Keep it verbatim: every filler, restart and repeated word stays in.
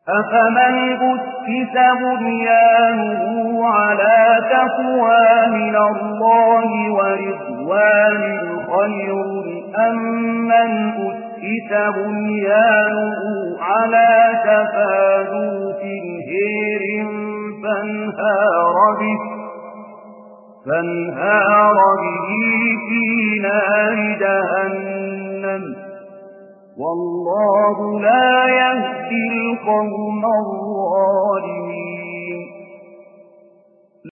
أفمن أسس بنيانه على تقوى من الله ورضوان خير أم من أسس بنيانه على شفا جرف هير فانهار به فانهار به في نار جهنم والله لا يهدي القوم الظالمين.